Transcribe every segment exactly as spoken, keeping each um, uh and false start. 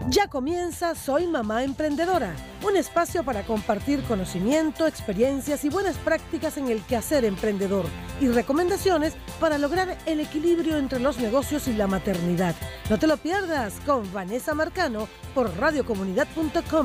Ya comienza Soy Mamá Emprendedora, un espacio para compartir conocimiento, experiencias y buenas prácticas en el quehacer emprendedor y recomendaciones para lograr el equilibrio entre los negocios y la maternidad. No te lo pierdas con Vanessa Marcano por radio comunidad punto com.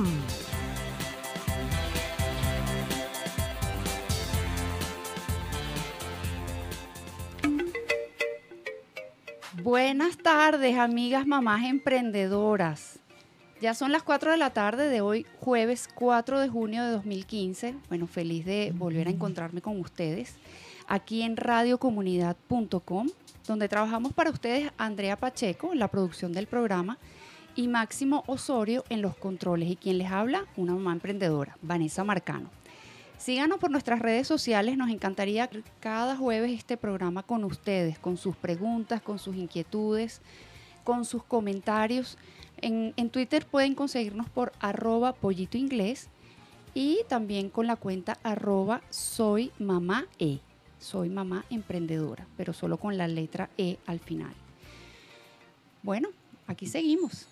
Buenas tardes, amigas mamás emprendedoras. Ya son las cuatro de la tarde de hoy, jueves cuatro de junio de dos mil quince. Bueno, feliz de volver a encontrarme con ustedes aquí en radio comunidad punto com, donde trabajamos para ustedes Andrea Pacheco en la producción del programa y Máximo Osorio en los controles. Y quien les habla, una mamá emprendedora, Vanessa Marcano. Síganos por nuestras redes sociales, nos encantaría cada jueves este programa con ustedes, con sus preguntas, con sus inquietudes, con sus comentarios. En, en Twitter pueden conseguirnos por arroba pollito inglés y también con la cuenta arroba soy mamá e, soy mamá emprendedora, pero solo con la letra E al final. Bueno, aquí seguimos.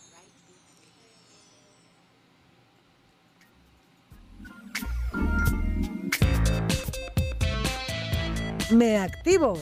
Me activo.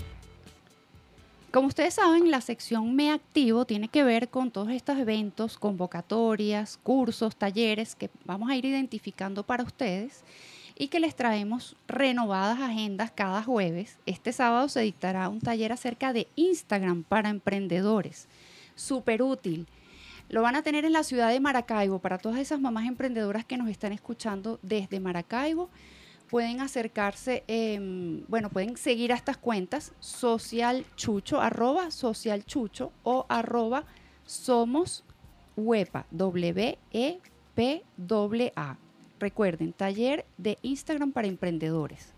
Como ustedes saben, la sección Me Activo tiene que ver con todos estos eventos, convocatorias, cursos, talleres que vamos a ir identificando para ustedes y que les traemos renovadas agendas cada jueves. Este sábado se dictará un taller acerca de Instagram para emprendedores. Súper útil. Lo van a tener en la ciudad de Maracaibo. Para todas esas mamás emprendedoras que nos están escuchando desde Maracaibo, pueden acercarse, eh, bueno, pueden seguir a estas cuentas, socialchucho, arroba socialchucho o arroba somos wepa, W E P A A. Recuerden, taller de Instagram para emprendedores.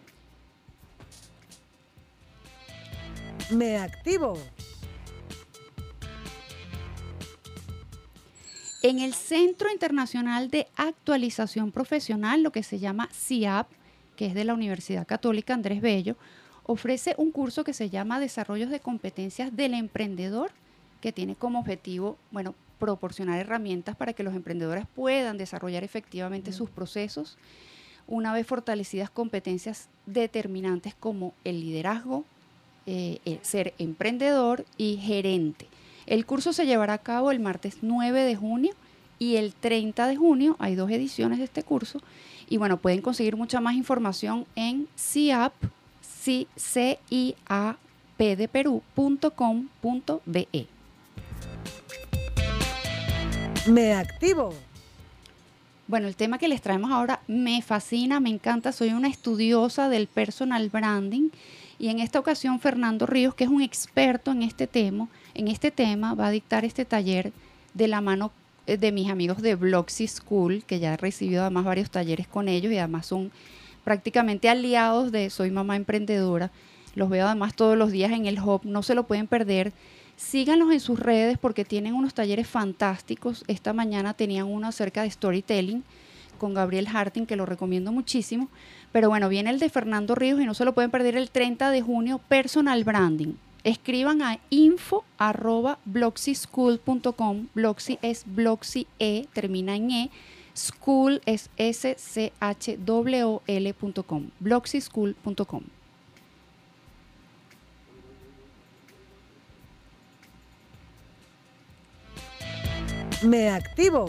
Me activo. En el Centro Internacional de Actualización Profesional, lo que se llama C I A P, que es de la Universidad Católica Andrés Bello, ofrece un curso que se llama Desarrollos de Competencias del Emprendedor, que tiene como objetivo, bueno, proporcionar herramientas para que los emprendedores puedan desarrollar efectivamente mm. sus procesos, una vez fortalecidas competencias determinantes como el liderazgo, eh, el ser emprendedor y gerente. El curso se llevará a cabo el martes nueve de junio y el treinta de junio. Hay dos ediciones de este curso. Y bueno, pueden conseguir mucha más información en ciap, C I A P de Perú, punto com punto be. Me activo. Bueno, el tema que les traemos ahora me fascina, me encanta. Soy una estudiosa del personal branding. Y en esta ocasión, Fernando Ríos, que es un experto en este tema, en este tema, va a dictar este taller de la mano de mis amigos de Bloxy School, que ya he recibido además varios talleres con ellos y además son prácticamente aliados de Soy Mamá Emprendedora. Los veo además todos los días en el Hub, no se lo pueden perder. Síganlos en sus redes porque tienen unos talleres fantásticos. Esta mañana tenían uno acerca de storytelling con Gabriel Harting, que lo recomiendo muchísimo. Pero bueno, viene el de Fernando Ríos y no se lo pueden perder el treinta de junio, Personal Branding. Escriban a info arroba bloxy school punto com. Bloxy es Bloxy E, termina en E. School es S C H W O L punto com. bloxy school punto com. Me activo.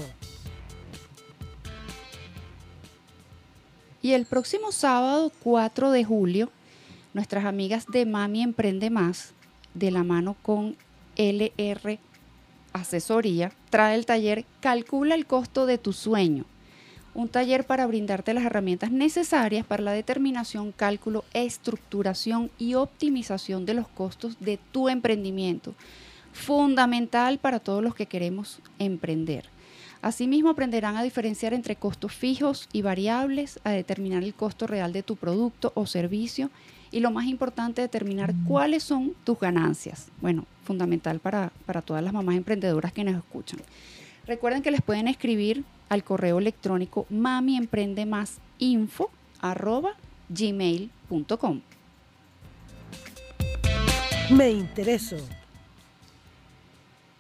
Y el próximo sábado, cuatro de julio, nuestras amigas de Mami Emprende Más, de la mano con L R Asesoría, trae el taller Calcula el costo de tu sueño. Un taller para brindarte las herramientas necesarias para la determinación, cálculo, estructuración y optimización de los costos de tu emprendimiento. Fundamental para todos los que queremos emprender. Asimismo, aprenderán a diferenciar entre costos fijos y variables, a determinar el costo real de tu producto o servicio y, lo más importante, determinar cuáles son tus ganancias. Bueno, fundamental para, para todas las mamás emprendedoras que nos escuchan. Recuerden que les pueden escribir al correo electrónico mamiemprendemasinfo arroba gmail punto com. Me intereso.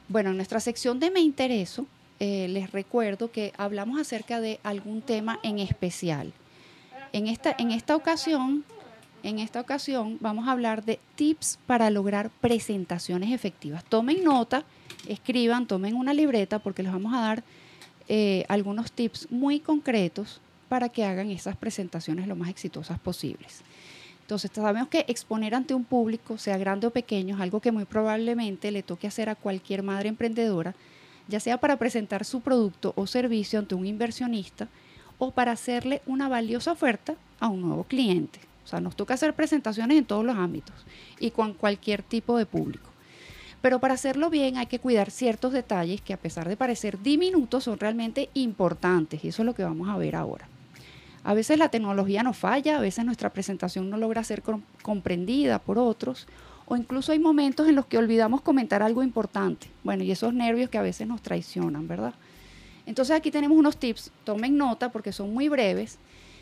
Bueno, en nuestra sección de Me Intereso, eh, les recuerdo que hablamos acerca de algún tema en especial. En esta, en esta ocasión, en esta ocasión vamos a hablar de tips para lograr presentaciones efectivas. Tomen nota, escriban, tomen una libreta porque les vamos a dar eh, algunos tips muy concretos para que hagan esas presentaciones lo más exitosas posibles. Entonces, sabemos que exponer ante un público, sea grande o pequeño, es algo que muy probablemente le toque hacer a cualquier madre emprendedora, ya sea para presentar su producto o servicio ante un inversionista o para hacerle una valiosa oferta a un nuevo cliente. O sea, nos toca hacer presentaciones en todos los ámbitos y con cualquier tipo de público. Pero para hacerlo bien hay que cuidar ciertos detalles que, a pesar de parecer diminutos, son realmente importantes, y eso es lo que vamos a ver ahora. A veces la tecnología nos falla, a veces nuestra presentación no logra ser comprendida por otros, o incluso hay momentos en los que olvidamos comentar algo importante. Bueno, y esos nervios que a veces nos traicionan, ¿verdad? Entonces aquí tenemos unos tips, tomen nota porque son muy breves.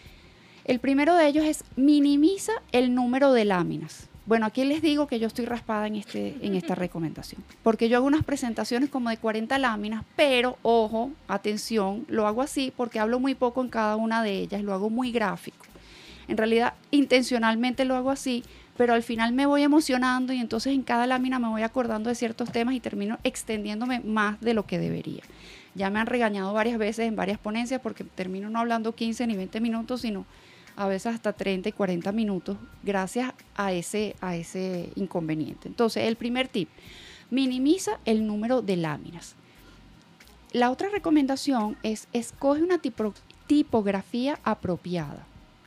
El primero de ellos es minimiza el número de láminas. Bueno, aquí les digo que yo estoy raspada en, este, en esta recomendación, porque yo hago unas presentaciones como de cuarenta láminas, pero, ojo, atención, lo hago así porque hablo muy poco en cada una de ellas, lo hago muy gráfico. En realidad, intencionalmente lo hago así, pero al final me voy emocionando y entonces en cada lámina me voy acordando de ciertos temas y termino extendiéndome más de lo que debería. Ya me han regañado varias veces en varias ponencias porque termino no hablando quince ni veinte minutos, sino a veces hasta treinta y cuarenta minutos, gracias a ese, a ese inconveniente. Entonces, el primer tip, minimiza el número de láminas. La otra recomendación es, escoge una tipo, tipografía apropiada.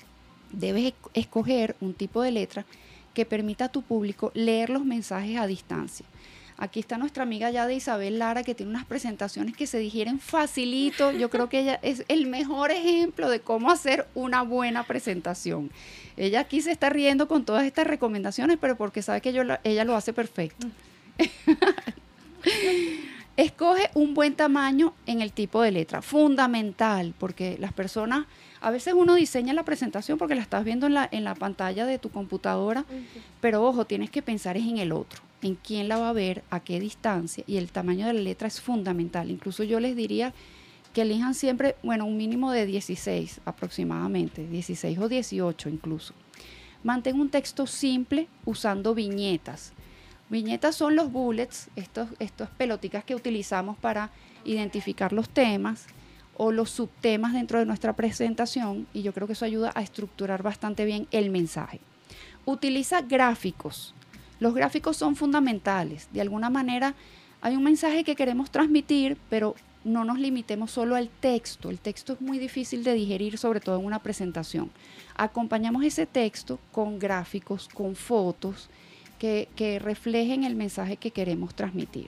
Debes escoger un tipo de letra que permita a tu público leer los mensajes a distancia. Aquí está nuestra amiga ya de Isabel Lara, que tiene unas presentaciones que se digieren facilito. Yo creo que ella es el mejor ejemplo de cómo hacer una buena presentación. Ella aquí se está riendo con todas estas recomendaciones, pero porque sabe que yo, ella lo hace perfecto. Escoge un buen tamaño en el tipo de letra, fundamental, porque las personas, a veces uno diseña la presentación porque la estás viendo en la, en la pantalla de tu computadora, okay. Pero ojo, tienes que pensar es en el otro, en quién la va a ver, a qué distancia, y el tamaño de la letra es fundamental. Incluso yo les diría que elijan siempre, bueno, un mínimo de dieciséis aproximadamente, dieciséis o dieciocho incluso. Mantén un texto simple usando viñetas. Viñetas son los bullets, estos, estos peloticas que utilizamos para identificar los temas o los subtemas dentro de nuestra presentación, y yo creo que eso ayuda a estructurar bastante bien el mensaje. Utiliza gráficos. Los gráficos son fundamentales. De alguna manera hay un mensaje que queremos transmitir, pero no nos limitemos solo al texto. El texto es muy difícil de digerir, sobre todo en una presentación. Acompañamos ese texto con gráficos, con fotos, Que, que reflejen el mensaje que queremos transmitir.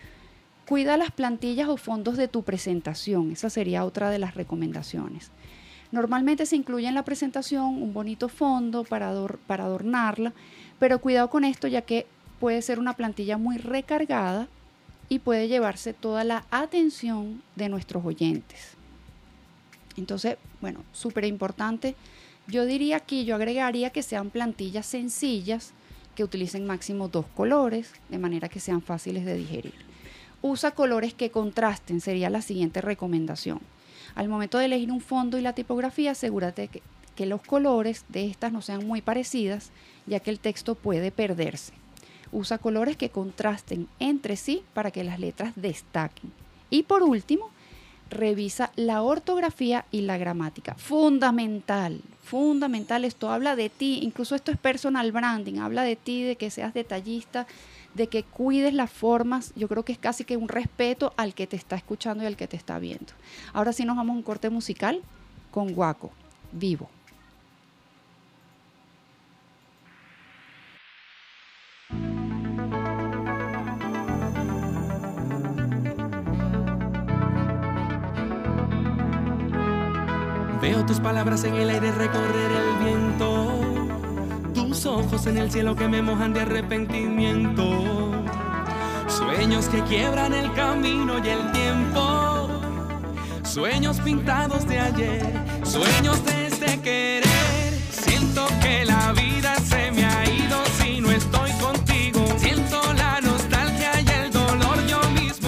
Cuida las plantillas o fondos de tu presentación. Esa sería otra de las recomendaciones. Normalmente se incluye en la presentación un bonito fondo para, ador- para adornarla, pero cuidado con esto, ya que puede ser una plantilla muy recargada y puede llevarse toda la atención de nuestros oyentes. Entonces, bueno, súper importante. Yo diría aquí, yo agregaría que sean plantillas sencillas, que utilicen máximo dos colores, de manera que sean fáciles de digerir. Usa colores que contrasten, sería la siguiente recomendación. Al momento de elegir un fondo y la tipografía, asegúrate que, que los colores de estas no sean muy parecidas, ya que el texto puede perderse. Usa colores que contrasten entre sí para que las letras destaquen. Y por último, revisa la ortografía y la gramática. Fundamental, fundamental. Esto habla de ti, incluso esto es personal branding, habla de ti, de que seas detallista, de que cuides las formas. Yo creo que es casi que un respeto al que te está escuchando y al que te está viendo. Ahora sí nos vamos a un corte musical con Guaco, Vivo. Veo tus palabras en el aire recorrer el viento, tus ojos en el cielo que me mojan de arrepentimiento, sueños que quiebran el camino y el tiempo, sueños pintados de ayer, sueños de este querer. Siento que la vida se me ha ido si no estoy contigo, siento la nostalgia y el dolor yo mismo.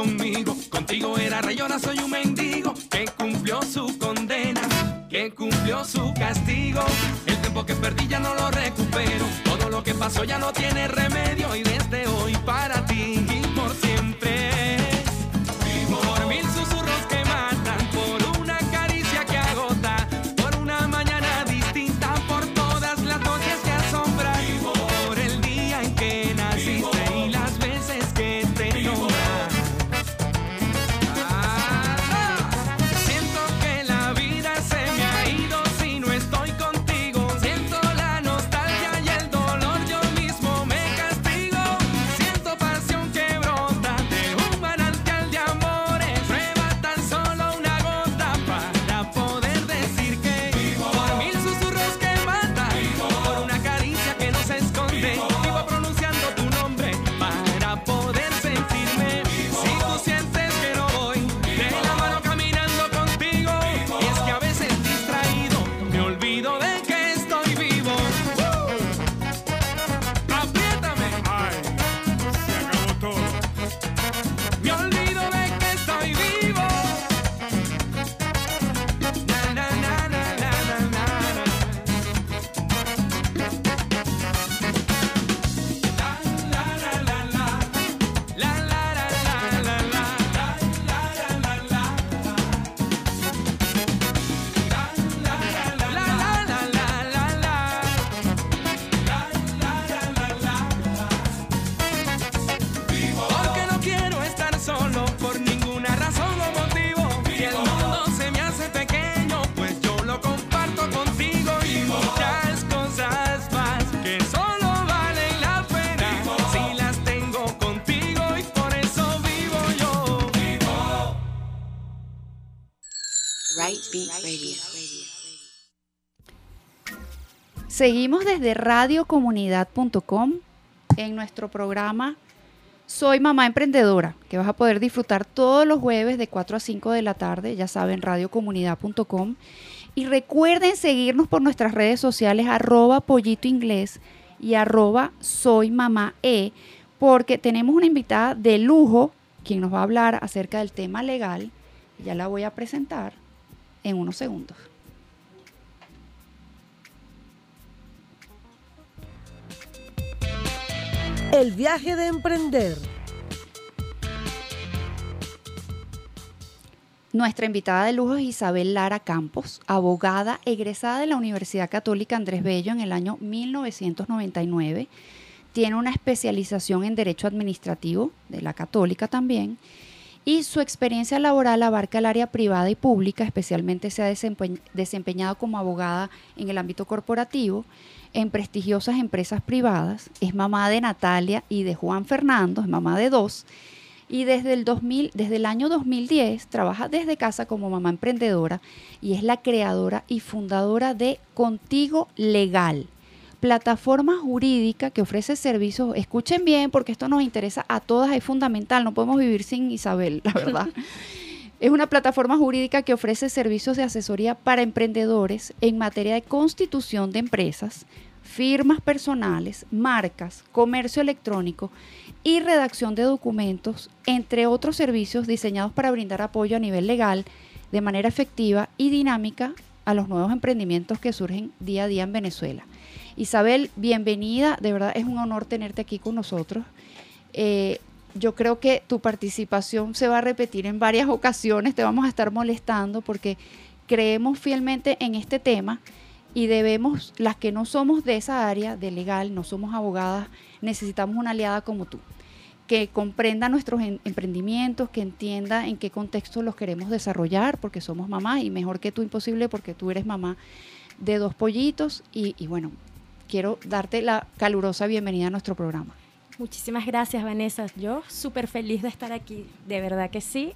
conmigo. Contigo era rey, ahora soy un mendigo que cumplió su condena, que cumplió su castigo. El tiempo que perdí ya no lo recupero. Todo lo que pasó ya no tiene remedio. Y desde hoy para ti y por siempre vivo. Por mil susurros que matan, por una caricia que agota, por una mañana distinta, por todas las noches que asombran, vivo. Por el día en que naciste, vivo. Y las veces que te nombran. Ah, siento que la vida se me ha ido si no estoy contigo. Siento la nostalgia y el dolor, yo mismo me castigo. Siento pasión que brota de un manantial de amores. Prueba tan solo una gota para poder decir que vivo. Por mil susurros que matan, vivo. Por una caricia que no se esconde, vivo. Vivo pronunciando tu nombre para poder sentirme vivo. Si tú sientes que no voy de la mano caminando contigo, vivo. Y es que a veces distraído me olvido de que estoy vivo. ¡Uh! Apriétame. Ay, se acabó todo. Me olvido de que estoy vivo. Na, na, na, na, na, na, na. La, la, la, la, la. La, la, la, la, la, la. La, la, la, la, la. La, la, la, la, la, la, la. Porque no quiero estar solo por ninguna razón o motivo. Si el mundo se me hace pequeño, pues yo lo comparto contigo. Y muchas cosas más que solo valen la pena si las tengo contigo, y por eso vivo yo. Right Beat Radio. Seguimos desde radio comunidad punto com en nuestro programa Soy Mamá Emprendedora, que vas a poder disfrutar todos los jueves de cuatro a cinco de la tarde, ya saben, radio comunidad punto com. Y recuerden seguirnos por nuestras redes sociales, arroba pollito inglés y arroba soy mamá e, porque tenemos una invitada de lujo, quien nos va a hablar acerca del tema legal. Ya la voy a presentar en unos segundos. El viaje de emprender. Nuestra invitada de lujo es Isabel Lara Campos, abogada egresada de la Universidad Católica Andrés Bello en el año mil novecientos noventa y nueve. Tiene una especialización en Derecho Administrativo, de la Católica también, y su experiencia laboral abarca el área privada y pública. Especialmente se ha desempe- desempeñado como abogada en el ámbito corporativo, en prestigiosas empresas privadas. Es mamá de Natalia y de Juan Fernando, es mamá de dos, y desde el, dos mil, desde el año dos mil diez trabaja desde casa como mamá emprendedora y es la creadora y fundadora de Contigo Legal, plataforma jurídica que ofrece servicios. Escuchen bien, porque esto nos interesa a todas, es fundamental, no podemos vivir sin Isabel, la verdad. Es una plataforma jurídica que ofrece servicios de asesoría para emprendedores en materia de constitución de empresas, firmas personales, marcas, comercio electrónico y redacción de documentos, entre otros servicios diseñados para brindar apoyo a nivel legal de manera efectiva y dinámica a los nuevos emprendimientos que surgen día a día en Venezuela. Isabel, bienvenida, de verdad es un honor tenerte aquí con nosotros. Eh, Yo creo que tu participación se va a repetir en varias ocasiones, te vamos a estar molestando porque creemos fielmente en este tema y debemos, las que no somos de esa área de legal, no somos abogadas, necesitamos una aliada como tú, que comprenda nuestros en, emprendimientos, que entienda en qué contexto los queremos desarrollar, porque somos mamás y mejor que tú imposible porque tú eres mamá de dos pollitos y, y bueno, quiero darte la calurosa bienvenida a nuestro programa. Muchísimas gracias, Vanessa. Yo súper feliz de estar aquí, de verdad que sí. Este,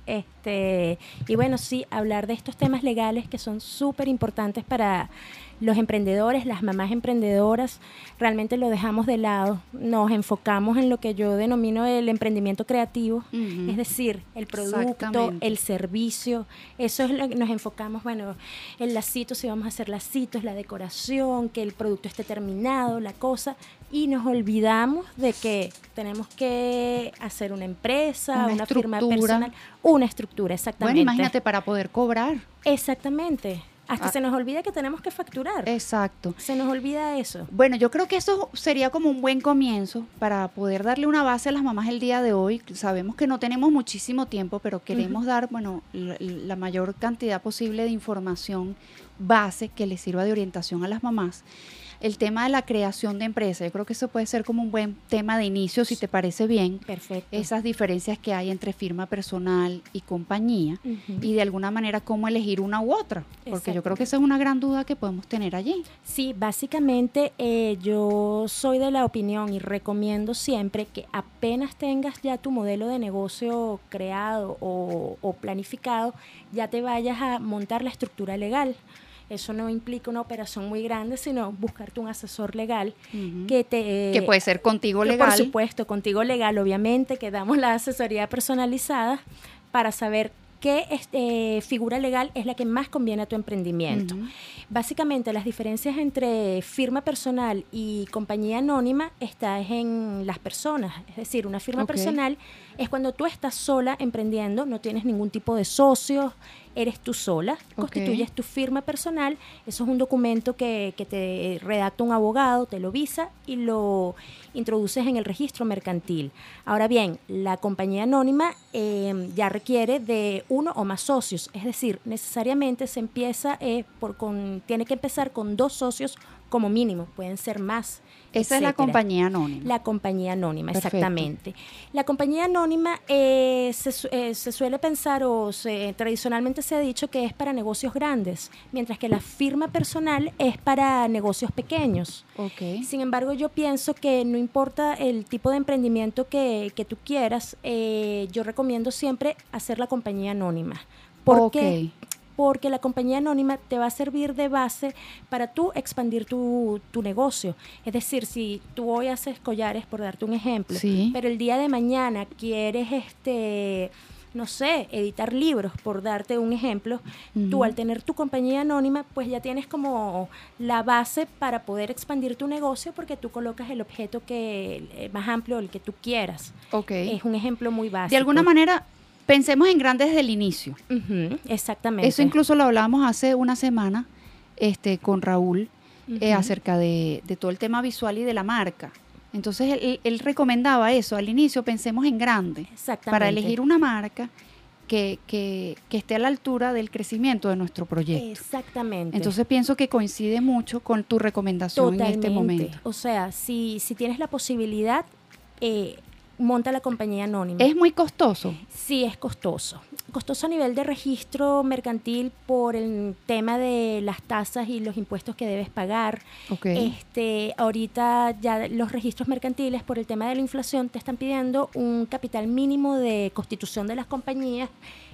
Este, y bueno, sí, hablar de estos temas legales que son súper importantes para los emprendedores, las mamás emprendedoras, realmente lo dejamos de lado. Nos enfocamos en lo que yo denomino el emprendimiento creativo, uh-huh. es decir, el producto, el servicio. Eso es lo que nos enfocamos, bueno, el lacito, si vamos a hacer lacitos, la decoración, que el producto esté terminado, la cosa, y nos olvidamos de que tenemos que hacer una empresa, una, una firma personal, una estructura, exactamente. Bueno, imagínate, para poder cobrar. Exactamente. Hasta ah. se nos olvida que tenemos que facturar. Exacto. Se nos olvida eso. Bueno, yo creo que eso sería como un buen comienzo para poder darle una base a las mamás el día de hoy. Sabemos que no tenemos muchísimo tiempo, pero queremos uh-huh. dar, bueno, la, la mayor cantidad posible de información base que les sirva de orientación a las mamás. El tema de la creación de empresa, yo creo que eso puede ser como un buen tema de inicio, si te parece bien. Perfecto. Esas diferencias que hay entre firma personal y compañía, uh-huh. y de alguna manera cómo elegir una u otra, porque yo creo que esa es una gran duda que podemos tener allí. Sí, básicamente eh, yo soy de la opinión y recomiendo siempre que apenas tengas ya tu modelo de negocio creado o, o planificado, ya te vayas a montar la estructura legal. Eso no implica una operación muy grande, sino buscarte un asesor legal uh-huh. que te... Que puede ser contigo legal. Por supuesto, contigo legal, obviamente, que damos la asesoría personalizada para saber qué este, figura legal es la que más conviene a tu emprendimiento. Uh-huh. Básicamente, las diferencias entre firma personal y compañía anónima está en las personas. Es decir, una firma okay. personal es cuando tú estás sola emprendiendo, no tienes ningún tipo de socios, eres tú sola, okay. constituyes tu firma personal. Eso es un documento que, que te redacta un abogado, te lo visa y lo introduces en el registro mercantil. Ahora bien, la compañía anónima eh, ya requiere de uno o más socios, es decir, necesariamente se empieza eh, por con, tiene que empezar con dos socios como mínimo, pueden ser más. Esa etcétera. Es la compañía anónima. La compañía anónima, perfecto. Exactamente. La compañía anónima eh, se, eh, se suele pensar o se, tradicionalmente se ha dicho que es para negocios grandes, mientras que la firma personal es para negocios pequeños. Okay. Sin embargo, yo pienso que no importa el tipo de emprendimiento que, que tú quieras, eh, yo recomiendo siempre hacer la compañía anónima. ¿Por qué? Okay. Porque la compañía anónima te va a servir de base para tú expandir tu, tu negocio. Es decir, si tú hoy haces collares, por darte un ejemplo, sí. pero el día de mañana quieres, este, no sé, editar libros, por darte un ejemplo, uh-huh. tú al tener tu compañía anónima, pues ya tienes como la base para poder expandir tu negocio porque tú colocas el objeto que eh, más amplio, el que tú quieras. Okay. Es un ejemplo muy básico. De alguna manera... Pensemos en grande desde el inicio. Uh-huh, exactamente. Eso incluso lo hablábamos hace una semana este, con Raúl uh-huh. eh, acerca de, de todo el tema visual y de la marca. Entonces, él, él recomendaba eso. Al inicio, pensemos en grande. Exactamente. Para elegir una marca que, que, que esté a la altura del crecimiento de nuestro proyecto. Exactamente. Entonces, pienso que coincide mucho con tu recomendación Totalmente. En este momento. O sea, si, si tienes la posibilidad... Eh, monta la compañía anónima. ¿Es muy costoso? Sí, es costoso. Costoso a nivel de registro mercantil por el tema de las tasas y los impuestos que debes pagar. Okay. Este, ahorita ya los registros mercantiles por el tema de la inflación te están pidiendo un capital mínimo de constitución de las compañías.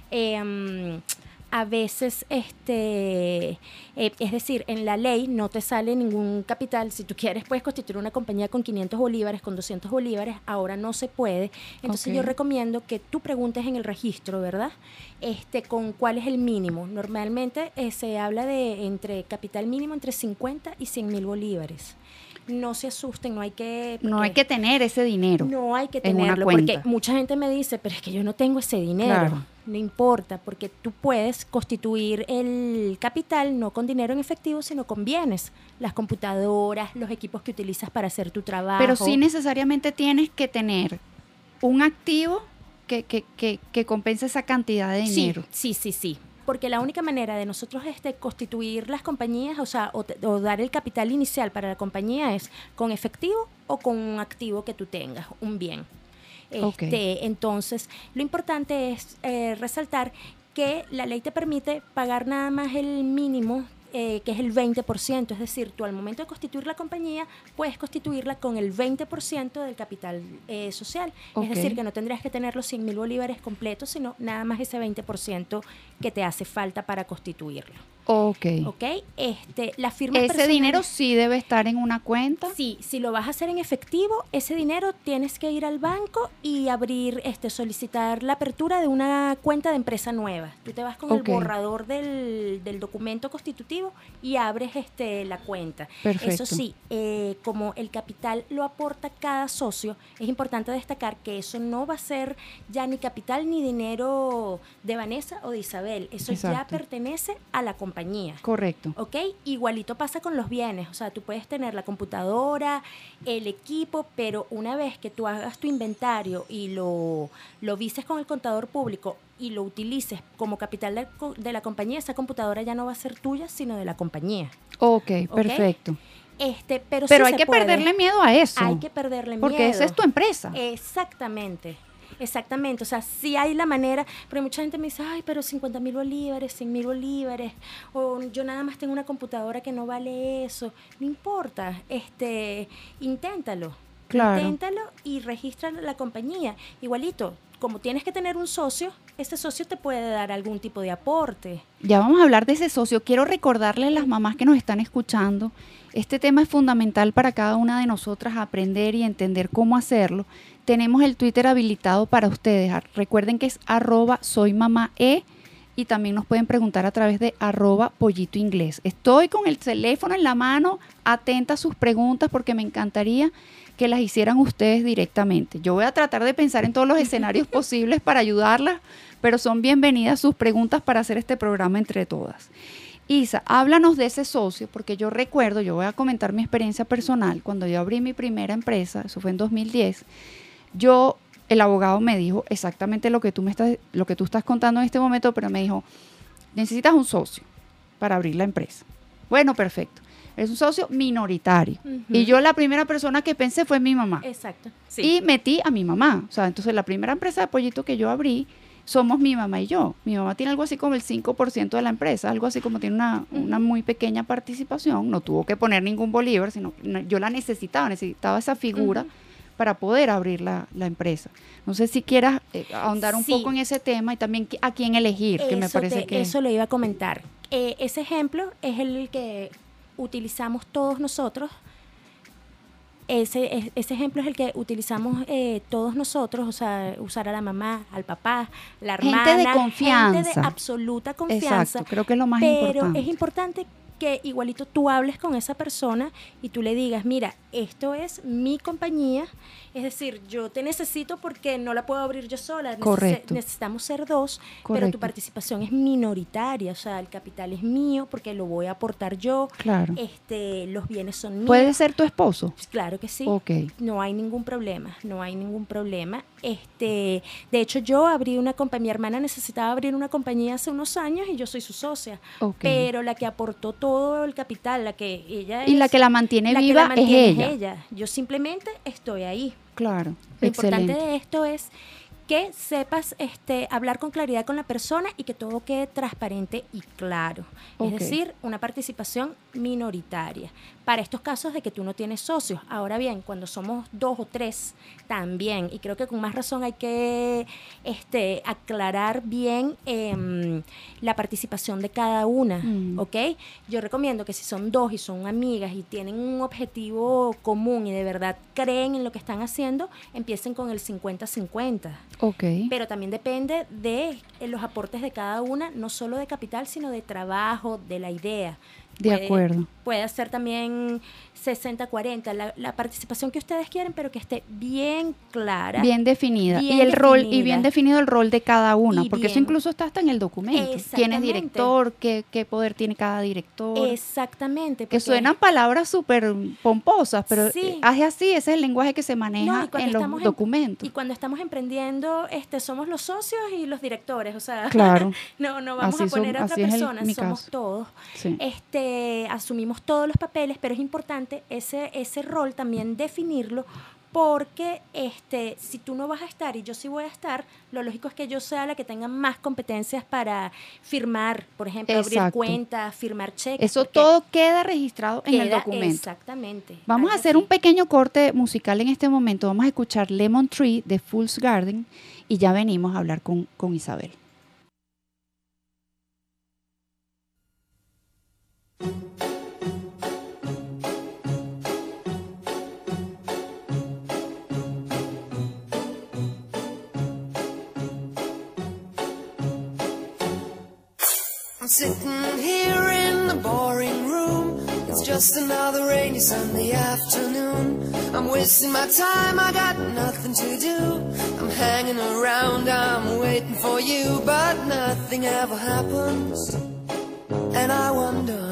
Eh, A veces, este, eh, es decir, en la ley no te sale ningún capital. Si tú quieres, puedes constituir una compañía con quinientos bolívares, con doscientos bolívares. Ahora no se puede. Entonces, okay. yo recomiendo que tú preguntes en el registro, ¿verdad? Este, con cuál es el mínimo. Normalmente eh, se habla de entre capital mínimo entre cincuenta y cien mil bolívares. No se asusten, no hay que... No hay que tener ese dinero. No hay que tenerlo, porque mucha gente me dice, pero es que yo no tengo ese dinero. Claro. No importa, porque tú puedes constituir el capital no con dinero en efectivo, sino con bienes. Las computadoras, los equipos que utilizas para hacer tu trabajo. Pero sí necesariamente tienes que tener un activo que, que, que, que compense esa cantidad de dinero. Sí, sí, sí, sí. Porque la única manera de nosotros este, constituir las compañías, o sea, o, o dar el capital inicial para la compañía es con efectivo o con un activo que tú tengas, un bien. Este, okay. Entonces, lo importante es eh, resaltar que la ley te permite pagar nada más el mínimo eh, que es el veinte por ciento. Es decir, tú al momento de constituir la compañía, puedes constituirla con el veinte por ciento del capital eh, social. Okay. Es decir, que no tendrías que tener los cien mil bolívares completos, sino nada más ese veinte por ciento que te hace falta para constituirlo. Ok. Ok, este, la firma Ese personal, dinero sí debe estar en una cuenta. Sí, si lo vas a hacer en efectivo, ese dinero tienes que ir al banco y abrir, este, solicitar la apertura de una cuenta de empresa nueva. Tú te vas con Ok. el borrador del, del documento constitutivo y abres este, la cuenta. Perfecto. Eso sí, eh, como el capital lo aporta cada socio, es importante destacar que eso no va a ser ya ni capital ni dinero de Vanessa o de Isabel. Eso ya Exacto. pertenece a la compañía. Correcto. ¿Ok? Igualito pasa con los bienes, o sea, tú puedes tener la computadora, el equipo, pero una vez que tú hagas tu inventario y lo, lo vises con el contador público y lo utilices como capital de, de la compañía, esa computadora ya no va a ser tuya, sino de la compañía. Ok, ¿Ok? perfecto. Este, pero Pero sí hay se que puede. perderle miedo a eso. Hay que perderle porque miedo. esa es tu empresa. Exactamente. Exactamente, o sea, sí hay la manera, pero mucha gente me dice, ay, pero cincuenta mil bolívares, cien mil bolívares, o yo nada más tengo una computadora que no vale eso. No importa, este, inténtalo. Claro. Inténtalo y registra la compañía. Igualito, como tienes que tener un socio, ese socio te puede dar algún tipo de aporte. Ya vamos a hablar de ese socio. Quiero recordarle a las mamás que nos están escuchando, este tema es fundamental para cada una de nosotras aprender y entender cómo hacerlo. Tenemos el Twitter habilitado para ustedes. Recuerden que es arroba soy mamá e y también nos pueden preguntar a través de arroba pollito inglés. Estoy con el teléfono en la mano, atenta a sus preguntas porque me encantaría que las hicieran ustedes directamente. Yo voy a tratar de pensar en todos los escenarios posibles para ayudarlas, pero son bienvenidas sus preguntas para hacer este programa entre todas. Isa, háblanos de ese socio, porque yo recuerdo, yo voy a comentar mi experiencia personal, cuando yo abrí mi primera empresa, eso fue en dos mil diez, yo, el abogado me dijo exactamente lo que tú me estás, lo que tú estás contando en este momento, pero me dijo, necesitas un socio para abrir la empresa. Bueno, perfecto. Es un socio minoritario. Uh-huh. Y yo la primera persona que pensé fue mi mamá. Exacto. Sí. Y metí a mi mamá. O sea, entonces la primera empresa de pollito que yo abrí, somos mi mamá y yo. Mi mamá tiene algo así como el cinco por ciento de la empresa, algo así como tiene una, uh-huh. una muy pequeña participación. No tuvo que poner ningún bolívar, sino yo la necesitaba, necesitaba esa figura uh-huh. para poder abrir la, la empresa. No sé si quieras eh, ahondar un sí. poco en ese tema y también a quién elegir, eso que me parece te, que... Eso lo iba a comentar. Eh, ese ejemplo es el que utilizamos todos nosotros. Ese, ese ejemplo es el que utilizamos eh, todos nosotros, o sea, usar a la mamá, al papá, la hermana. Gente de confianza. Gente de absoluta confianza. Exacto, creo que es lo más pero importante. Pero es importante que igualito tú hables con esa persona y tú le digas, mira, esto es mi compañía, es decir, yo te necesito porque no la puedo abrir yo sola. Correcto. Neces- necesitamos ser dos, Correcto. pero tu participación es minoritaria, o sea, el capital es mío porque lo voy a aportar yo. Claro. Este, los bienes son míos. ¿Puede ser tu esposo? Claro que sí. Ok. No hay ningún problema, no hay ningún problema. Este, de hecho, yo abrí una compañía, mi hermana necesitaba abrir una compañía hace unos años y yo soy su socia. Ok. Pero la que aportó todo el capital, la que ella Y es, la que la mantiene la que viva la mantiene es ella. ella. Yo simplemente estoy ahí. Claro, Lo excelente. importante de esto es que sepas este, hablar con claridad con la persona y que todo quede transparente y claro. Ok. Es decir, una participación minoritaria. Para estos casos de que tú no tienes socios. Ahora bien, cuando somos dos o tres, también. Y creo que con más razón hay que este, aclarar bien eh, la participación de cada una. Mm. ¿Ok? Yo recomiendo que si son dos y son amigas y tienen un objetivo común y de verdad creen en lo que están haciendo, empiecen con el cincuenta cincuenta. Ok. Pero también depende de eh, los aportes de cada una, no solo de capital, sino de trabajo, de la idea. De Puede- acuerdo. Puede ser también sesenta cuarenta, la, la participación que ustedes quieren, pero que esté bien clara. Bien definida. Bien y el rol, y definida. bien definido el rol de cada una, Y porque eso bien. incluso está hasta en el documento. ¿Quién es Exactamente. director? ¿Qué, qué poder tiene cada director? Exactamente. Que porque- suenan palabras súper pomposas, pero Sí. eh, es así, ese es el lenguaje que se maneja No, y cuando en los estamos en- documentos. Y cuando estamos emprendiendo, este, somos los socios y los directores, o sea, Claro. no, no vamos Así a poner som- a otra así es el- persona, mi somos caso. todos. Sí. Este, asumimos todos los papeles, pero es importante ese, ese rol también definirlo, porque este, si tú no vas a estar y yo sí voy a estar, lo lógico es que yo sea la que tenga más competencias para firmar, por ejemplo, Exacto. abrir cuentas, firmar cheques. Eso todo queda registrado en el queda documento. Exactamente. Vamos a algo hacer así. un pequeño corte musical en este momento. Vamos a escuchar Lemon Tree de Fool's Garden y ya venimos a hablar con, con Isabel. I'm sitting here in the boring room. It's just another rainy Sunday afternoon. I'm wasting my time, I got nothing to do. I'm hanging around, I'm waiting for you, but nothing ever happens. And I wonder,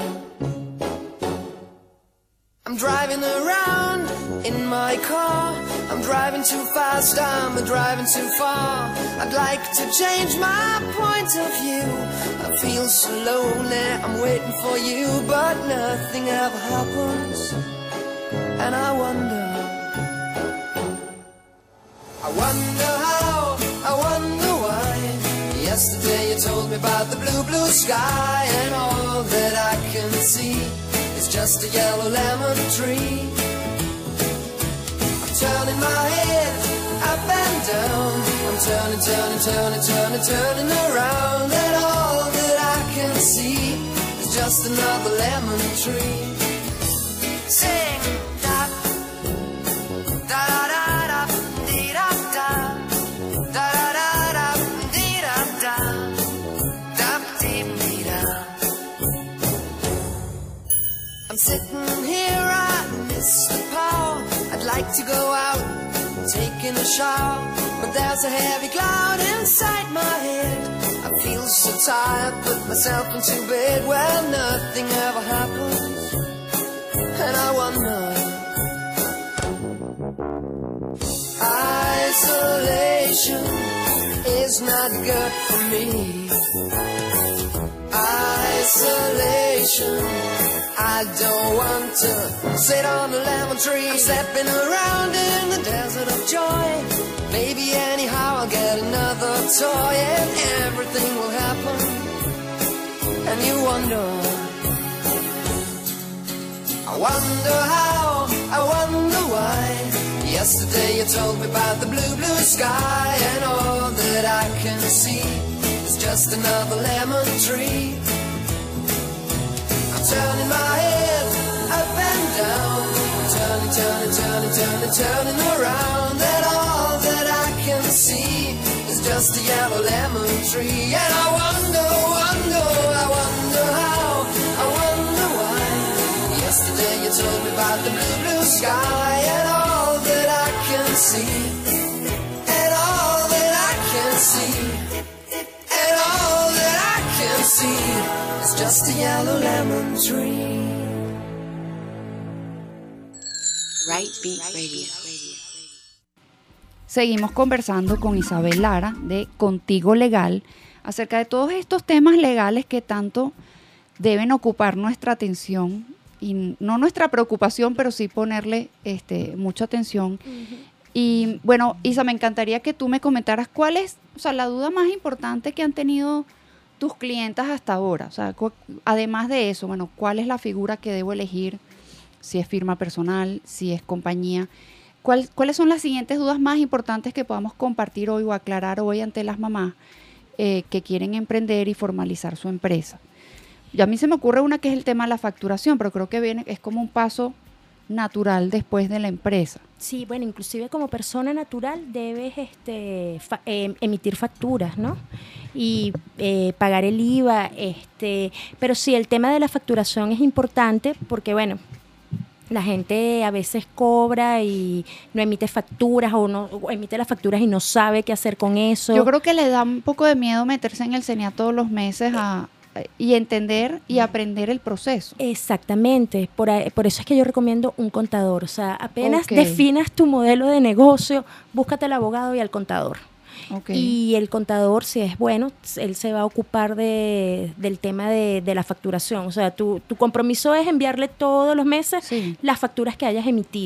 I'm driving around in my car. I'm driving too fast, I'm driving too far. I'd like to change my point of view. I feel so lonely, I'm waiting for you, but nothing ever happens. And I wonder, I wonder how, I wonder why. Yesterday you told me about the blue, blue sky, and all that I can see is just a yellow lemon tree. I'm turning my head up and down. I'm turning, turning, turning, turning, turning around, and all that I can see is just another lemon tree. Sing da da da da da dee da da da da da da dee da da da dee dee da. I'm sitting here, I miss the power. I'd like to go out, taking a shower, but there's a heavy cloud inside my head. I feel so tired, put myself into bed. Well, nothing ever happens, and I wonder, isolation is not good for me. Isolation, I don't want to sit on a lemon tree. I'm stepping around in the desert of joy. Maybe anyhow I'll get another toy, and everything will happen. And you wonder, I wonder how, I wonder why. Yesterday you told me about the blue, blue sky, and all that I can see is just another lemon tree. I'm turning my head up and down, I'm turning, turning, turning, turning, turning around, and all that I can see is just a yellow lemon tree. And I wonder, wonder, I wonder how, I wonder why. Yesterday you told me about the blue, blue sky, and all that I can see, and all that I can see, and all that I can see is just a yellow lemon tree. Right Beat Radio. Seguimos conversando con Isabel Lara de Contigo Legal acerca de todos estos temas legales que tanto deben ocupar nuestra atención y no nuestra preocupación, pero sí ponerle este, mucha atención. Uh-huh. Y bueno, Isa, me encantaría que tú me comentaras cuál es, o sea, la duda más importante que han tenido tus clientas hasta ahora. O sea, cu- además de eso, bueno, ¿cuál es la figura que debo elegir? Si es firma personal, si es compañía. ¿Cuál, ¿Cuáles son las siguientes dudas más importantes que podamos compartir hoy o aclarar hoy ante las mamás eh, que quieren emprender y formalizar su empresa? Y a mí se me ocurre una que es el tema de la facturación, pero creo que viene, es como un paso natural después de la empresa. Sí, bueno, inclusive como persona natural debes este, fa- eh, emitir facturas, ¿no? Y eh, pagar el I V A, este, pero sí, el tema de la facturación es importante porque, bueno, la gente a veces cobra y no emite facturas o no o emite las facturas y no sabe qué hacer con eso. Yo creo que le da un poco de miedo meterse en el C E N I A todos los meses a, y entender y aprender el proceso. Exactamente, por, ahí- por eso es que yo recomiendo un contador. O sea, apenas Ok. definas tu modelo de negocio, búscate al abogado y al contador. Okay. Y el contador, si es bueno, él se va a ocupar de, del tema de, de la facturación. O sea, tu, tu compromiso es enviarle todos los meses Sí. las facturas que hayas emitido.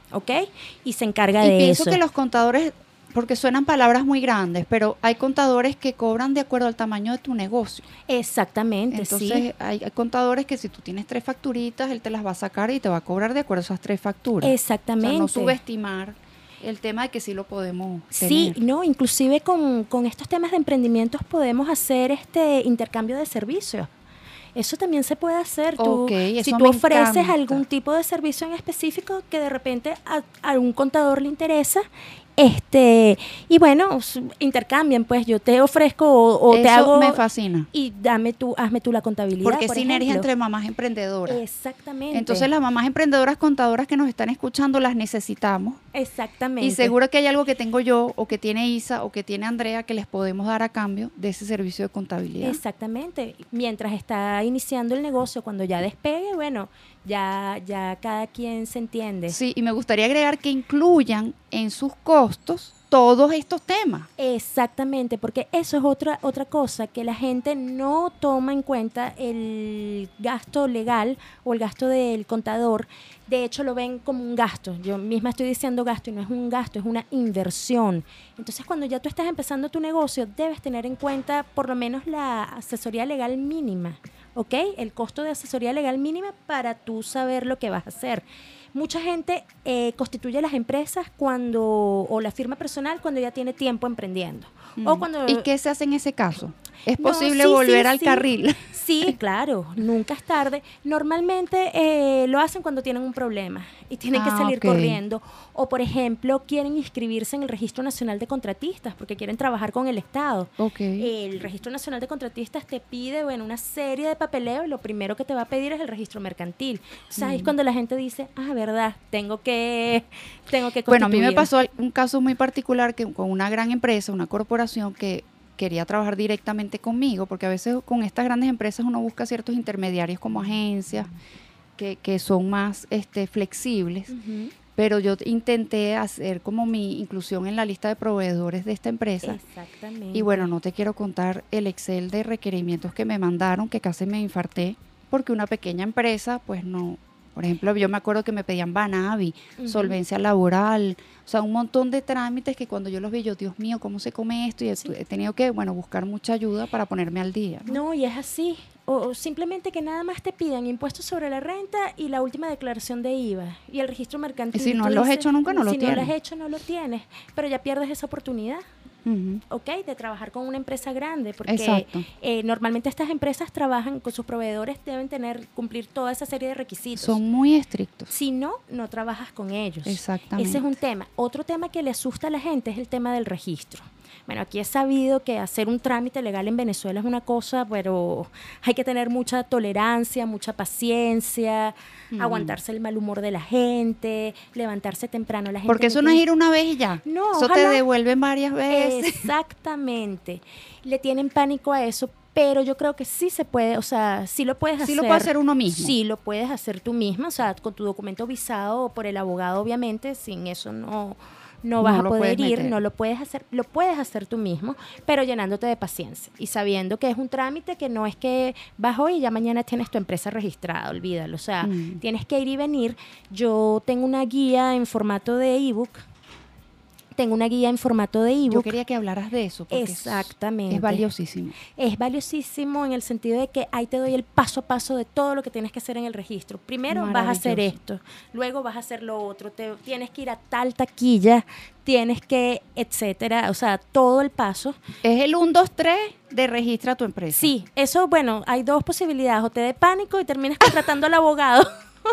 ¿ok? Y se encarga Y de pienso eso. que los contadores, porque suenan palabras muy grandes, pero hay contadores que cobran de acuerdo al tamaño de tu negocio. Exactamente, Entonces, sí. hay, hay contadores que si tú tienes tres facturitas, él te las va a sacar y te va a cobrar de acuerdo a esas tres facturas. Exactamente. O sea, no subestimar el tema de que sí lo podemos Sí, tener. no, inclusive con, con estos temas de emprendimientos podemos hacer este intercambio de servicios. Eso también se puede hacer. Tú, Ok, si eso tú me ofreces encanta. algún tipo de servicio en específico que de repente a, a algún contador le interesa, este y bueno, s- intercambian, pues yo te ofrezco o, o te Eso hago me fascina. y dame tú, hazme tú la contabilidad. Porque es por sinergia ejemplo. entre mamás emprendedoras. Exactamente. Entonces, las mamás emprendedoras contadoras que nos están escuchando las necesitamos. Exactamente. Y seguro que hay algo que tengo yo, o que tiene Isa, o que tiene Andrea, que les podemos dar a cambio de ese servicio de contabilidad. Exactamente. Mientras está iniciando el negocio, cuando ya despegue, bueno, ya, ya cada quien se entiende. Sí, y me gustaría agregar que incluyan en sus costos todos estos temas. Exactamente, porque eso es otra otra cosa, que la gente no toma en cuenta el gasto legal o el gasto del contador. De hecho, lo ven como un gasto. Yo misma estoy diciendo gasto y no es un gasto, es una inversión. Entonces, cuando ya tú estás empezando tu negocio, debes tener en cuenta por lo menos la asesoría legal mínima, ¿ok? El costo de asesoría legal mínima para tú saber lo que vas a hacer. Mucha gente eh, constituye las empresas cuando, o la firma personal cuando ya tiene tiempo emprendiendo. O cuando, ¿Y qué se hace en ese caso? ¿Es No, posible sí, volver sí, al sí. carril? Sí, claro, nunca es tarde. Normalmente eh, lo hacen cuando tienen un problema y tienen que Ah, salir ok. corriendo. O, por ejemplo, quieren inscribirse en el Registro Nacional de Contratistas porque quieren trabajar con el Estado. Ok. El Registro Nacional de Contratistas te pide, bueno, una serie de papeleo y lo primero que te va a pedir es el registro mercantil. Entonces, ahí es cuando la gente dice, ah, verdad, tengo que, tengo que Bueno, a mí me constituir. pasó un caso muy particular que con una gran empresa, una corporación que quería trabajar directamente conmigo, porque a veces con estas grandes empresas uno busca ciertos intermediarios como agencias que, que son más este, flexibles, Ujú. pero yo intenté hacer como mi inclusión en la lista de proveedores de esta empresa. Exactamente. Y bueno, no te quiero contar el Excel de requerimientos que me mandaron, que casi me infarté, porque una pequeña empresa, pues no, por ejemplo, yo me acuerdo que me pedían Banavi, Ujú. solvencia laboral, o sea, un montón de trámites que cuando yo los vi, yo, Dios mío, ¿cómo se come esto? Y he- Sí. he tenido que, bueno, buscar mucha ayuda para ponerme al día, ¿no? No, y es así. O, o simplemente que nada más te pidan impuestos sobre la renta y la última declaración de I V A y el registro mercantil. Y si no Tú lo has dices, hecho nunca, no lo Si no lo tienes. has hecho, no lo tienes. Pero ya pierdes esa oportunidad, Ujú. ¿ok? De trabajar con una empresa grande. Porque Exacto. eh, normalmente estas empresas trabajan con sus proveedores, deben tener cumplir toda esa serie de requisitos. Son muy estrictos. Si no, no trabajas con ellos. Exactamente. Ese es un tema. Otro tema que le asusta a la gente es el tema del registro. Bueno, aquí es sabido que hacer un trámite legal en Venezuela es una cosa, pero hay que tener mucha tolerancia, mucha paciencia, aguantarse el mal humor de la gente, levantarse temprano. La gente Porque eso no es tiene- ir una vez y ya. No, eso te ojalá. devuelven varias veces. Exactamente. Le tienen pánico a eso, pero yo creo que sí se puede, o sea, sí lo puedes Sí hacer. lo puede hacer uno mismo. Sí lo puedes hacer tú misma, o sea, con tu documento visado por el abogado, obviamente, sin eso no, no vas No a lo poder puedes ir, meter. no lo puedes hacer, lo puedes hacer tú mismo, pero llenándote de paciencia y sabiendo que es un trámite que no es que vas hoy y ya mañana tienes tu empresa registrada, olvídalo, o sea, Mm. tienes que ir y venir. Yo tengo una guía en formato de ebook. Tengo una guía en formato de Yo ebook. quería que hablaras de eso. Porque es- Exactamente. Es valiosísimo. Es valiosísimo en el sentido de que ahí te doy el paso a paso de todo lo que tienes que hacer en el registro. Primero vas a hacer Maravilloso. esto, luego vas a hacer lo otro, te, tienes que ir a tal taquilla, tienes que, etcétera, o sea, todo el paso. Es el uno, dos, tres de registra tu empresa. Sí, eso, bueno, hay dos posibilidades, o te dé pánico y terminas contratando al abogado,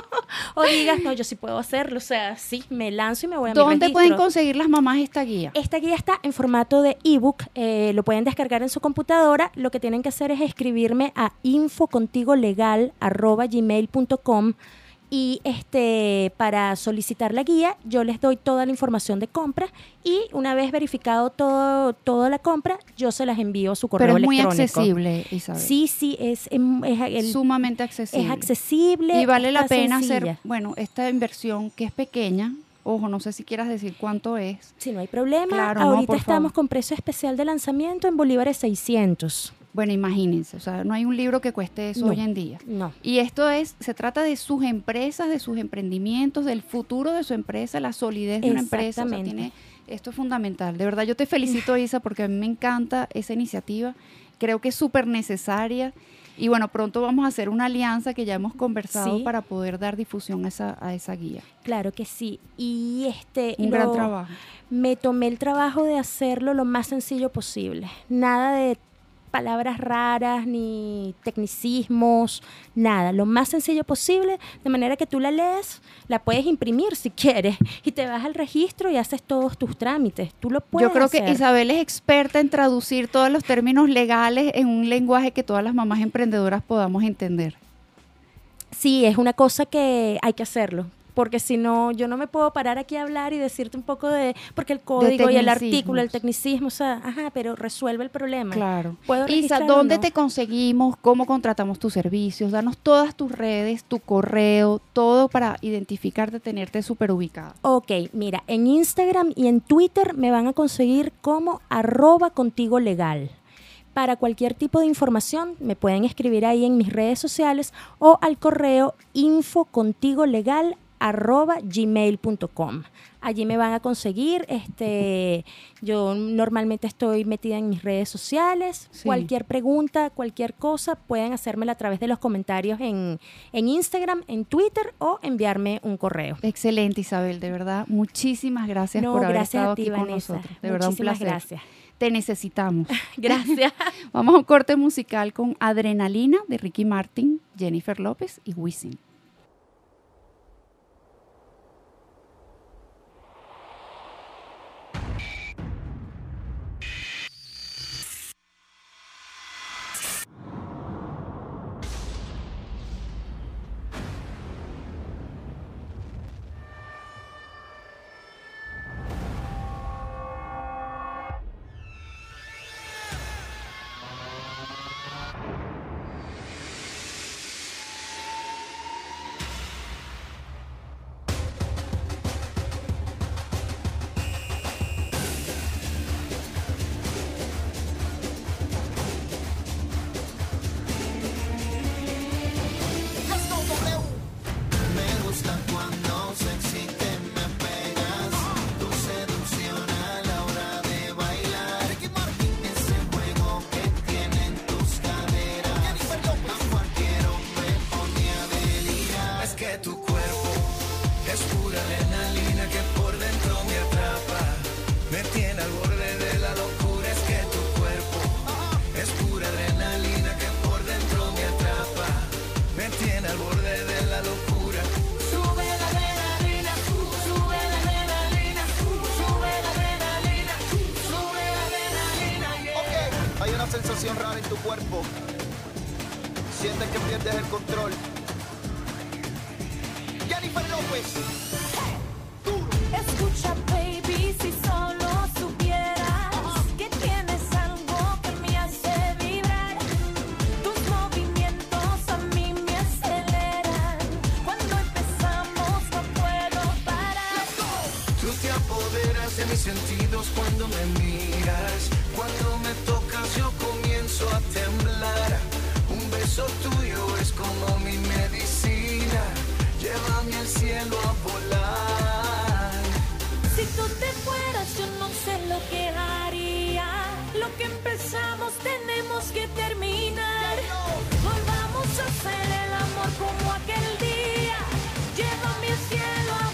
o digas, no, yo sí puedo hacerlo, o sea, sí, me lanzo y me voy a mi ¿Dónde registro. pueden conseguir las mamás esta guía? Esta guía está en formato de ebook, eh, lo pueden descargar en su computadora. Lo que tienen que hacer es escribirme a infocontigolegal arroba gmail punto com y este para solicitar la guía yo les doy toda la información de compra y una vez verificado todo toda la compra yo se las envío a su correo Pero es muy electrónico. accesible, Isabel. Sí, sí, es, em, es, el- Sumamente accesible. es accesible. Y vale la está pena sencilla. hacer, bueno, esta inversión que es pequeña. Ojo, no sé si quieras decir cuánto es. Si no hay problema, Claro, no, ahorita por estamos favor. con precio especial de lanzamiento en bolívares seiscientos. Bueno, imagínense, o sea, no hay un libro que cueste eso No, hoy en día. no. Y esto es, se trata de sus empresas, de sus emprendimientos, del futuro de su empresa, la solidez de una empresa. O sea, Exactamente. tiene, esto es fundamental. De verdad, yo te felicito, Isa, porque a mí me encanta esa iniciativa. Creo que es súper necesaria. Y bueno, pronto vamos a hacer una alianza que ya hemos conversado Sí. para poder dar difusión a esa, a esa guía. Claro que sí. Y este Un lo- gran trabajo. me tomé el trabajo de hacerlo lo más sencillo posible. Nada de palabras raras ni tecnicismos, nada. Lo más sencillo posible, de manera que tú la lees, la puedes imprimir si quieres y te vas al registro y haces todos tus trámites. Tú lo puedes Yo creo hacer. que Isabel es experta en traducir todos los términos legales en un lenguaje que todas las mamás emprendedoras podamos entender. Sí, es una cosa que hay que hacerlo. Porque si no, yo no me puedo parar aquí a hablar y decirte un poco de... Porque el código y el artículo, el tecnicismo, o sea, ajá, pero resuelve el problema. Claro. ¿Puedo Isa, registrar o ¿dónde no? te conseguimos? ¿Cómo contratamos tus servicios? Danos todas tus redes, tu correo, todo para identificarte, tenerte súper ubicada. Ok, mira, en Instagram y en Twitter me van a conseguir como arroba contigo legal. Para cualquier tipo de información me pueden escribir ahí en mis redes sociales o al correo infocontigolegal arroba gmail punto com. Allí me van a conseguir. Este, yo normalmente estoy metida en mis redes sociales. Sí. Cualquier pregunta, cualquier cosa, pueden hacérmela a través de los comentarios en, en Instagram, en Twitter o enviarme un correo. Excelente, Isabel, de verdad. Muchísimas gracias No, por haber gracias estado a ti, aquí con Vanessa. nosotros. De verdad, un Muchísimas placer. gracias. Te necesitamos. Gracias. Vamos a un corte musical con Adrenalina de Ricky Martin, Jennifer López y Wisin. Me gusta cuando sexy te me pegas, tu seducción a la hora de bailar. Ese juego que tienen tus caderas, a cualquier hombre pone a delirar. Es que tu cuerpo es pura adrenalina que por dentro me atrapa, me tiene al borde de la locura. Es que tu cuerpo es pura adrenalina que por dentro me atrapa, me tiene al borde de la locura. Sube la adrenalina, sube la adrenalina, sube la adrenalina, sube la adrenalina. Ok, hay una sensación rara en tu cuerpo. Sientes que pierdes el control. Jennifer López. Escucha, baby, si solo supieras que tienes algo que me hace vibrar. Tus movimientos a mí me aceleran. Cuando empezamos no puedo parar. Tú te apoderas de mis sentidos cuando me miras. Cuando me tocas yo comienzo a temblar. Un beso tuyo es como mi medicina. Llévame al cielo a volar. Si tú te fueras, yo no sé lo que haría. Lo que empezamos tenemos que terminar. Volvamos a hacer el amor como aquel día. Llévame al cielo a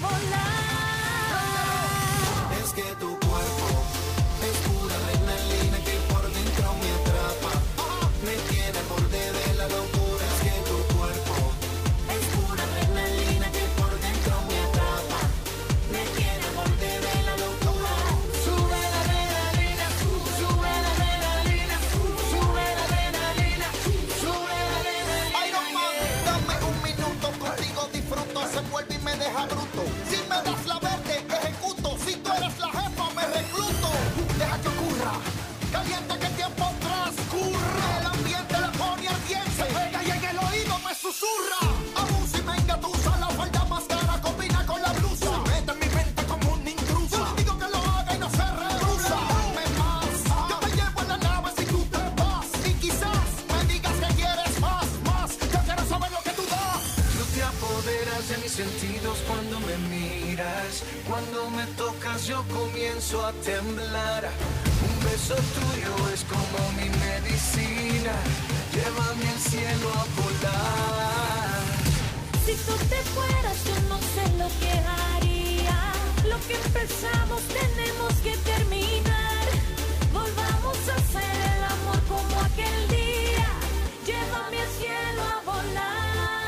volar. Es que tu cuerpo es pura adrenalina que por dentro me atrapa, me tiene al borde de la locura. Es que tu cuerpo es pura adrenalina que por dentro me atrapa, me tiene al borde de la locura. Sube la adrenalina, sube la adrenalina, sube la adrenalina, sube la adrenalina. Iron Man, dame un minuto contigo, disfruto, se vuelve y me deja bruto. comienzo a temblar. Un beso tuyo es como mi medicina, llévame al cielo a volar. Si tú te fueras, yo no sé lo que haría. Lo que empezamos tenemos que terminar. Volvamos a hacer el amor como aquel día. Llévame al cielo a volar.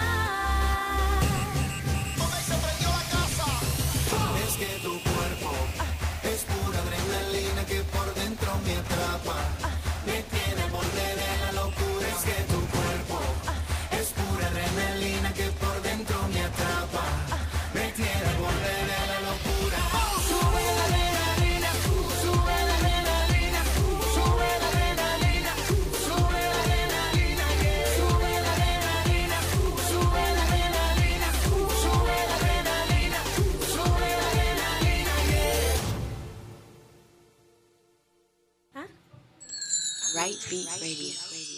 Es que tu cuerpo es pura adrenalina que por dentro me atrapa, me tiene al borde de la locura. Es que tu cuerpo es pura adrenalina que por dentro me atrapa, me tiene al borde de la locura. Sube la adrenalina, sube la adrenalina, sube la adrenalina, sube la adrenalina, yeah. Sube la adrenalina, sube la adrenalina, sube la adrenalina, sube la adrenalina, yeah. Right Beat Radio.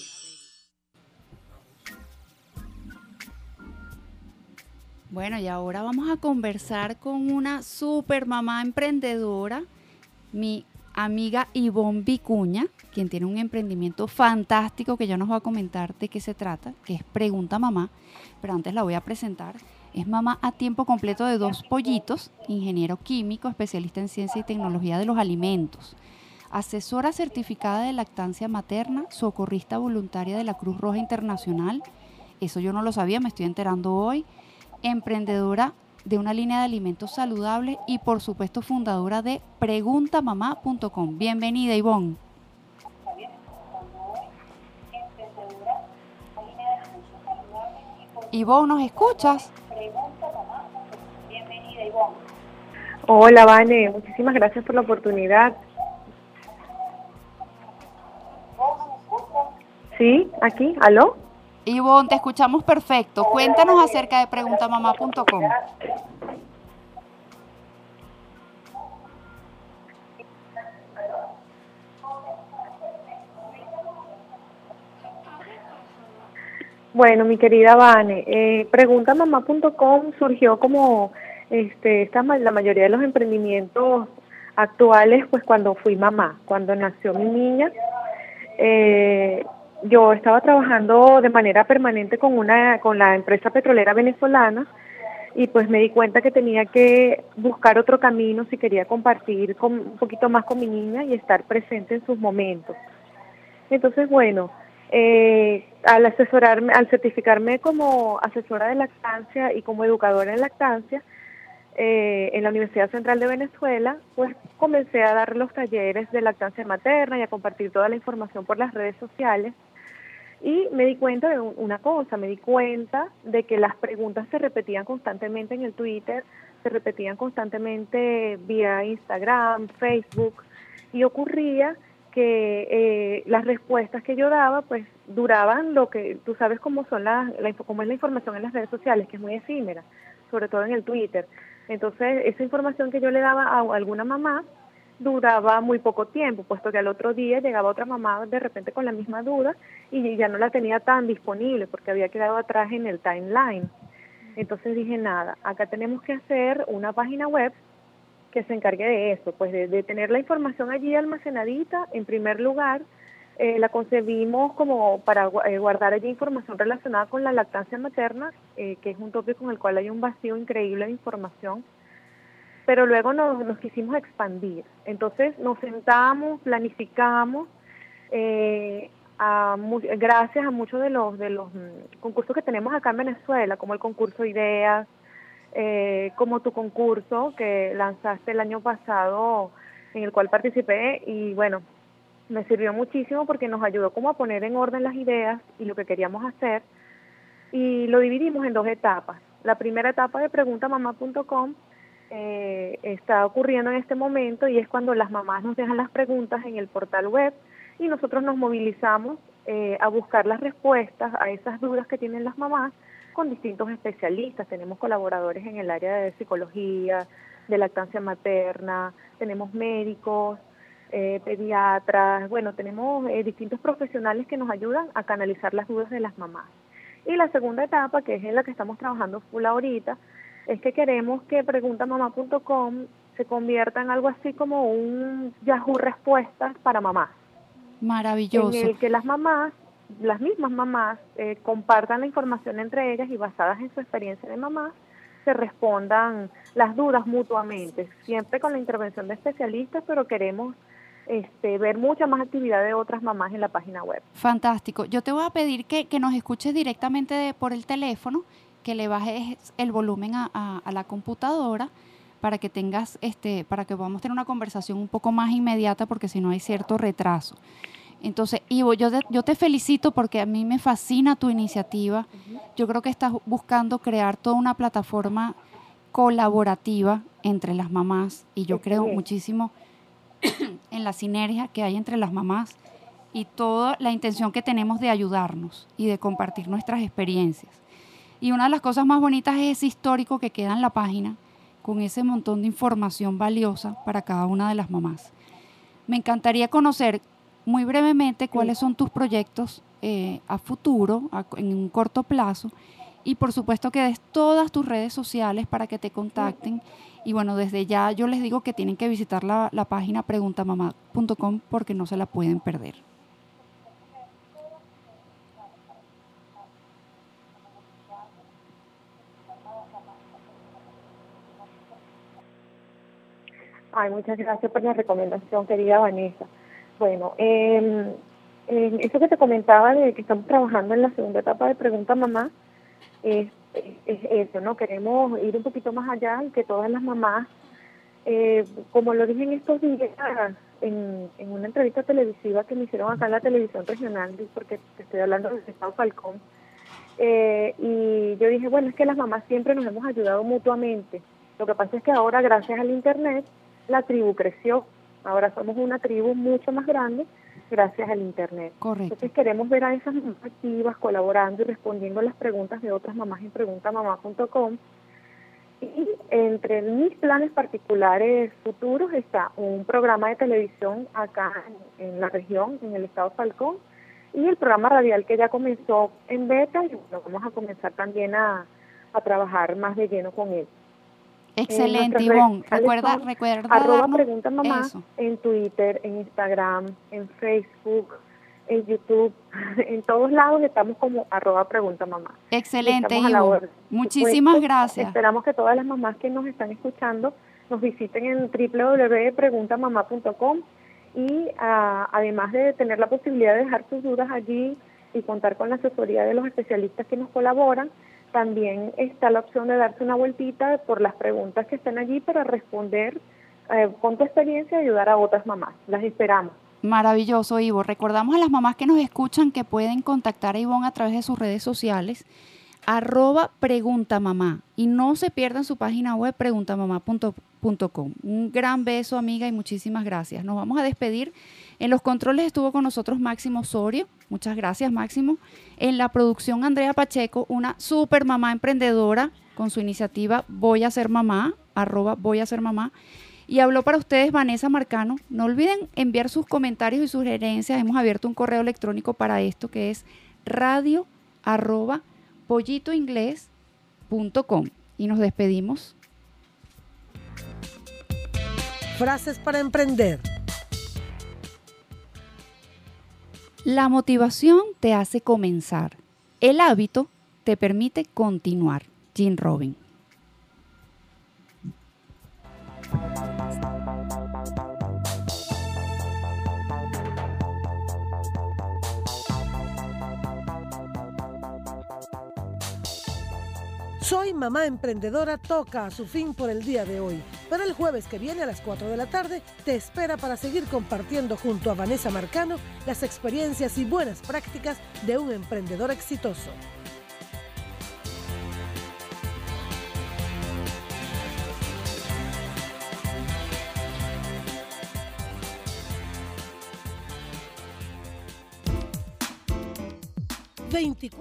Bueno, y ahora vamos a conversar con una super mamá emprendedora, mi amiga Ivonne Vicuña, quien tiene un emprendimiento fantástico que ya nos va a comentar de qué se trata, que es Pregunta Mamá, pero antes la voy a presentar. Es mamá a tiempo completo de dos pollitos, ingeniero químico, especialista en ciencia y tecnología de los alimentos, asesora certificada de lactancia materna, socorrista voluntaria de la Cruz Roja Internacional, eso yo no lo sabía, me estoy enterando hoy, emprendedora de una línea de alimentos saludables y por supuesto fundadora de pregunta mamá punto com. Bienvenida, Ivonne. Ivonne, ¿nos escuchas? Hola, Vane, muchísimas gracias por la oportunidad. Sí, aquí, ¿aló? Ivonne, te escuchamos perfecto. Cuéntanos acerca de pregunta mamá punto com. Bueno, mi querida Vane, eh, pregunta mamá punto com surgió como este, esta, la mayoría de los emprendimientos actuales, pues cuando fui mamá, cuando nació mi niña. Eh, yo estaba trabajando de manera permanente con una con la empresa petrolera venezolana y pues me di cuenta que tenía que buscar otro camino si quería compartir con, un poquito más con mi niña y estar presente en sus momentos. Entonces, bueno, eh, al asesorarme, al certificarme como asesora de lactancia y como educadora en lactancia eh, en la Universidad Central de Venezuela, pues comencé a dar los talleres de lactancia materna y a compartir toda la información por las redes sociales. Y me di cuenta de una cosa, me di cuenta de que las preguntas se repetían constantemente en el Twitter, se repetían constantemente vía Instagram, Facebook, y ocurría que eh, las respuestas que yo daba pues duraban lo que, tú sabes cómo son las, la, cómo es la información en las redes sociales, que es muy efímera, sobre todo en el Twitter. Entonces, esa información que yo le daba a alguna mamá duraba muy poco tiempo, puesto que al otro día llegaba otra mamá de repente con la misma duda y ya no la tenía tan disponible porque había quedado atrás en el timeline. Entonces dije, nada, acá tenemos que hacer una página web que se encargue de eso, pues de, de tener la información allí almacenadita. En primer lugar, eh, la concebimos como para eh, guardar allí información relacionada con la lactancia materna, eh, que es un tópico en el cual hay un vacío increíble de información. Pero luego nos, nos quisimos expandir. Entonces nos sentamos, planificamos, eh, a mu gracias a muchos de los de los mm, concursos que tenemos acá en Venezuela, como el concurso Ideas, eh, como tu concurso que lanzaste el año pasado, en el cual participé, y bueno, me sirvió muchísimo porque nos ayudó como a poner en orden las ideas y lo que queríamos hacer, y lo dividimos en dos etapas. La primera etapa de pregunta mamá punto com Eh, está ocurriendo en este momento y es cuando las mamás nos dejan las preguntas en el portal web y nosotros nos movilizamos eh, a buscar las respuestas a esas dudas que tienen las mamás con distintos especialistas. Tenemos colaboradores en el área de psicología, de lactancia materna, tenemos médicos, eh, pediatras, bueno, tenemos eh, distintos profesionales que nos ayudan a canalizar las dudas de las mamás. Y la segunda etapa, que es en la que estamos trabajando full ahorita, es que queremos que pregunta mamá punto com se convierta en algo así como un Yahoo Respuestas para mamás, Maravilloso. en el que las mamás, las mismas mamás, eh, compartan la información entre ellas y basadas en su experiencia de mamás, se respondan las dudas mutuamente, siempre con la intervención de especialistas, pero queremos este, ver mucha más actividad de otras mamás en la página web. Fantástico. Yo te voy a pedir que, que nos escuches directamente de- por el teléfono, que le bajes el volumen a, a- a la computadora para que tengas, este, para que podamos tener una conversación un poco más inmediata, porque si no hay cierto retraso. Entonces, Ivo, yo te, yo te felicito porque a mí me fascina tu iniciativa. Yo creo que estás buscando crear toda una plataforma colaborativa entre las mamás y yo creo Excelente. muchísimo en la sinergia que hay entre las mamás y toda la intención que tenemos de ayudarnos y de compartir nuestras experiencias. Y una de las cosas más bonitas es ese histórico que queda en la página con ese montón de información valiosa para cada una de las mamás. Me encantaría conocer muy brevemente cuáles son tus proyectos eh, a futuro, a- en un corto plazo, y por supuesto que des todas tus redes sociales para que te contacten. Y bueno, desde ya yo les digo que tienen que visitar la, la página pregunta mamá punto com porque no se la pueden perder. Ay, muchas gracias por la recomendación, querida Vanessa. Bueno, eh, eh, eso que te comentaba de que estamos trabajando en la segunda etapa de Pregunta Mamá, es, es, es eso, ¿no? Queremos ir un poquito más allá y que todas las mamás, eh, como lo dije en estos días, en, en una entrevista televisiva que me hicieron acá en la televisión regional, porque te estoy hablando del Estado Falcón, eh, y yo dije, bueno, es que las mamás siempre nos hemos ayudado mutuamente. Lo que pasa es que ahora, gracias al Internet, la tribu creció. Ahora somos una tribu mucho más grande gracias al Internet. Correcto. Entonces queremos ver a esas mamás activas, colaborando y respondiendo las preguntas de otras mamás en pregunta mamá punto com. Y entre mis planes particulares futuros está un programa de televisión acá en, en la región, en el estado Falcón, y el programa radial que ya comenzó en beta, y bueno, vamos a comenzar también a, a trabajar más de lleno con él. Excelente, Eh, Ivonne. nuestras redes Recuerda, sociales son recuerda arroba darnos pregunta mamá eso. en Twitter, en Instagram, en Facebook, en YouTube, en todos lados estamos como arroba pregunta mamá. Excelente, Estamos a la Ivonne. orden. Por Muchísimas supuesto, gracias. Esperamos que todas las mamás que nos están escuchando nos visiten en doble u doble u doble u punto pregunta mamá punto com y ah, además de tener la posibilidad de dejar sus dudas allí y contar con la asesoría de los especialistas que nos colaboran, también está la opción de darse una vueltita por las preguntas que están allí para responder eh, con tu experiencia y ayudar a otras mamás. Las esperamos. Maravilloso, Ivo. Recordamos a las mamás que nos escuchan que pueden contactar a Ivonne a través de sus redes sociales, arroba preguntamamá. Y no se pierdan su página web, preguntamamá punto com. Un gran beso, amiga, y muchísimas gracias. Nos vamos a despedir. En los controles estuvo con nosotros Máximo Osorio. Muchas gracias, Máximo. En la producción, Andrea Pacheco, una super mamá emprendedora con su iniciativa Voy a ser mamá, arroba Voy a ser mamá. Y habló para ustedes Vanessa Marcano. No olviden enviar sus comentarios y sugerencias. Hemos abierto un correo electrónico para esto que es radio arroba pollitoinglés punto com. Y nos despedimos. Frases para emprender. La motivación te hace comenzar. El hábito te permite continuar. Jim Robbins. Soy Mamá Emprendedora toca a su fin por el día de hoy, pero el jueves que viene a las cuatro de la tarde te espera para seguir compartiendo junto a Vanessa Marcano las experiencias y buenas prácticas de un emprendedor exitoso. veinticuatro